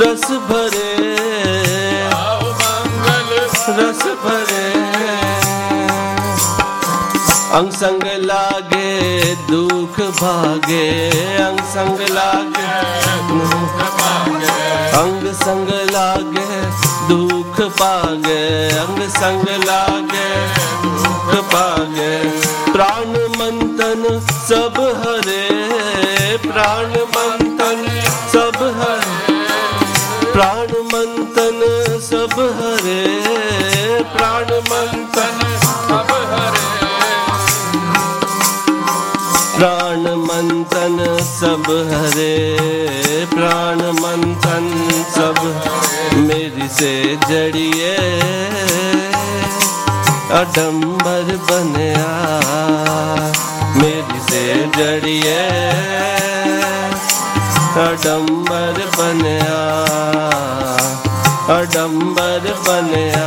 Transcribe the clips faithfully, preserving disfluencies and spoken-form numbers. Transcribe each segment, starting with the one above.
रस भरे, रस भरे। अंग संग लागे दुख भागे, अंग संग लागे दुख भागे, अंग संग लागे दुख पागे, अंग संग लागे दुख पागे। प्राण मंथन सब हरे, प्राण मंथन सब हरे, प्राण मंथन सब हरे, प्राण मंथन सब हरे, प्राण मंथन सब हरे, प्राण मंथन सब। मेरी से जड़िए अडंबर बनया, मेरी से जड़िए अडंबर बनया, अडंबर बनया।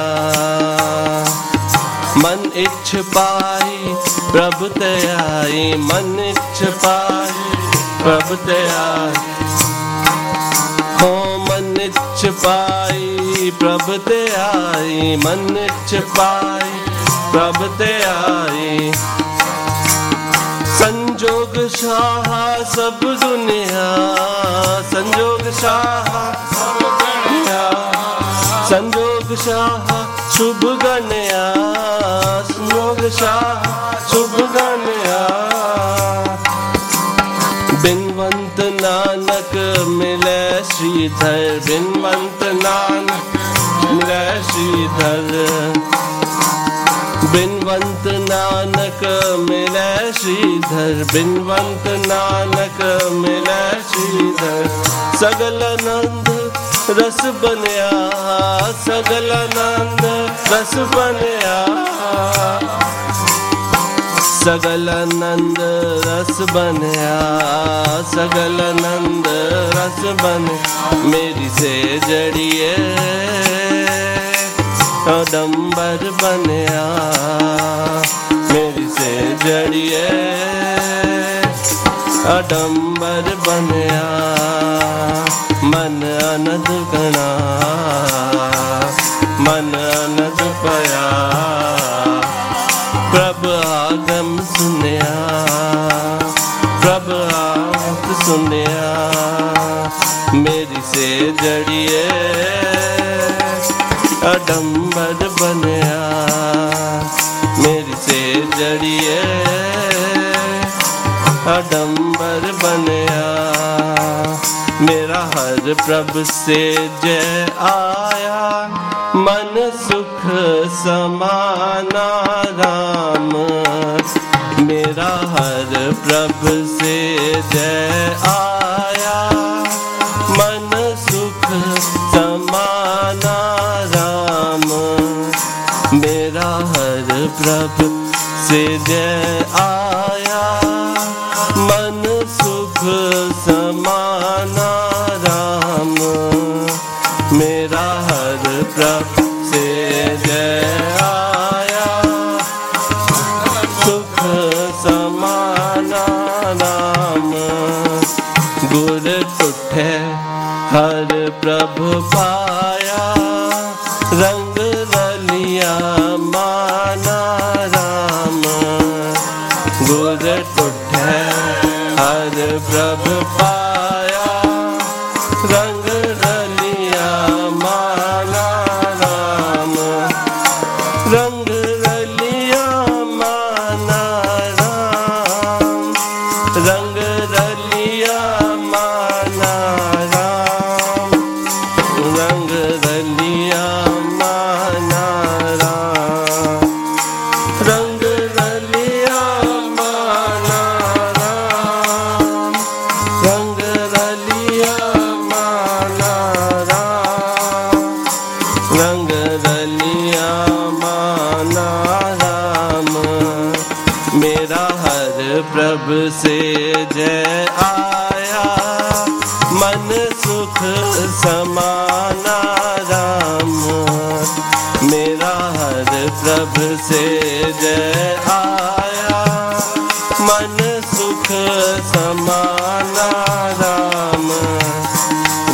मन इच्छ पाई प्रभु त्याई, मन इच्छ पाई प्रभु त्याई, हो मन इच्छ पाई प्रभु त्याई, मन इच्छ पाई प्रभु त्याई। संजोग शाह सब दुनिया, संजोग शाह सब दुनिया, संजोग शाह शुभ गणया, संजोग शाह शुभ गणया। बिनवंत नानक मिले श्रीधर, बिनवंत नानक मिले श्रीधर, बिनवंत नानक मिले श्रीधर, बिनवंत नानक मिले श्रीधर। सगल आनंद रस बनया, सगल आनंद रस बनया, सगल आनंद रस बनया, सगल आनंद रस बन। मेरी से जड़िए अडंबर बनया, मेरी से जड़िए अडंबर बनया। मन अनद गणा, मन अनद पया, प्रभ आगम सुनया, प्रभ आगम सुनया। मेरी से जड़िए अडंबर बनया, मेरी से जड़िए अडंबर बनया। मेरा हर प्रभु से जय आया, मन सुख समाना राम। मेरा हर प्रभु से जय आया, मन सुख समाना राम। मेरा हर प्रभु से जय आया, मन सुख समाना राम। मेरा हर प्रभु से जय आया, सुख समाना राम। गुर टूटे हर प्रभु पाया, रंग रलिया माना राम। गुर टूटे हर प्रभु पाया, रंग रलिया माना राम। रंग रलिया माना राम, रंग रलिया माना राम, रंग रलिया माना राम, रंग रलिया माना राम, रंग रलिया माना राम, रंग रलिया माना राम। मेरा हर प्रभु से जय आया, मन सुख समाना राम। मेरा हर प्रभु से जय आया, मन सुख समाना राम।